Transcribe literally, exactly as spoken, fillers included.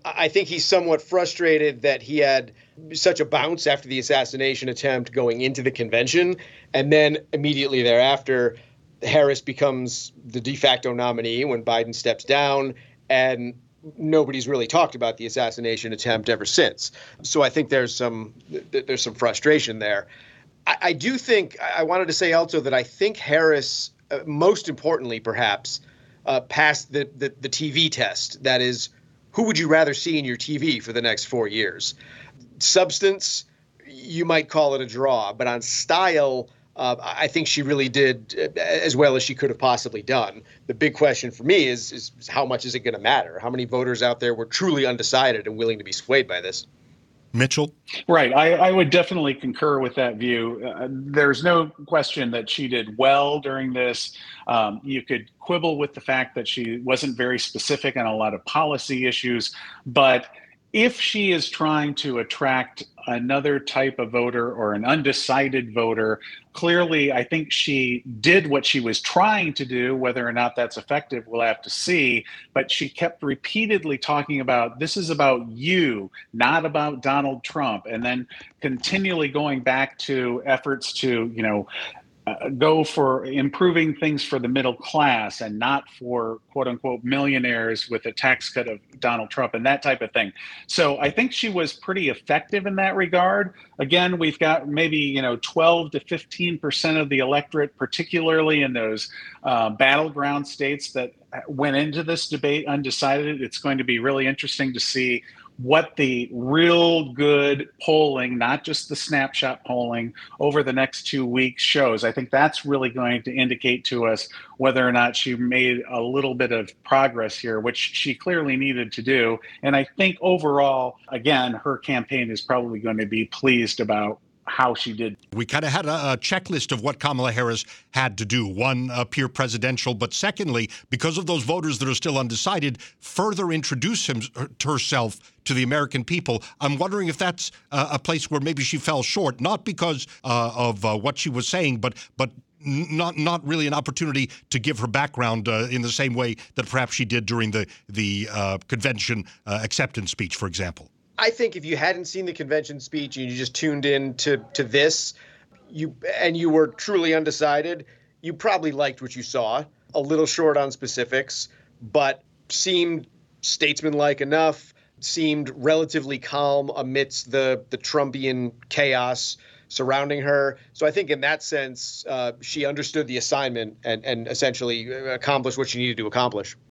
I think he's somewhat frustrated that he had such a bounce after the assassination attempt going into the convention. And then immediately thereafter, Harris becomes the de facto nominee when Biden steps down. And nobody's really talked about the assassination attempt ever since. So I think there's some there's some frustration there. I, I do think I wanted to say also that I think Harris, uh, most importantly, perhaps, uh, passed the, the, the T V test. That is, who would you rather see in your T V for the next four years? Substance, you might call it a draw, but on style, uh, I think she really did as well as she could have possibly done. The big question for me is, is how much is it going to matter? How many voters out there were truly undecided and willing to be swayed by this? Mitchell? Right. I, I would definitely concur with that view. Uh, there's no question that she did well during this. Um, you could quibble with the fact that she wasn't very specific on a lot of policy issues, but if she is trying to attract another type of voter or an undecided voter, clearly I think she did what she was trying to do. Whether or not that's effective, we'll have to see. But she kept repeatedly talking about, this is about you, not about Donald Trump. And then continually going back to efforts to, you know, Uh, go for improving things for the middle class and not for quote unquote millionaires with a tax cut of Donald Trump and that type of thing. So I think she was pretty effective in that regard. Again, we've got maybe, you know, twelve to fifteen percent of the electorate, particularly in those uh, battleground states that went into this debate undecided. It's going to be really interesting to see what the real good polling, not just the snapshot polling, over the next two weeks shows. I think that's really going to indicate to us whether or not she made a little bit of progress here, which she clearly needed to do. And I think overall, again, her campaign is probably going to be pleased about how she did. We kind of had a, a checklist of what Kamala Harris had to do. One, appear presidential, but secondly, because of those voters that are still undecided, further introduce him, herself to the American people. I'm wondering if that's uh, a place where maybe she fell short, not because uh, of uh, what she was saying, but but not not really an opportunity to give her background uh, in the same way that perhaps she did during the, the uh, convention uh, acceptance speech, for example. I think if you hadn't seen the convention speech and you just tuned in to, to this, you and you were truly undecided, you probably liked what you saw. A little short on specifics, but seemed statesmanlike enough, seemed relatively calm amidst the, the Trumpian chaos surrounding her. So I think in that sense, uh, she understood the assignment and, and essentially accomplished what she needed to accomplish.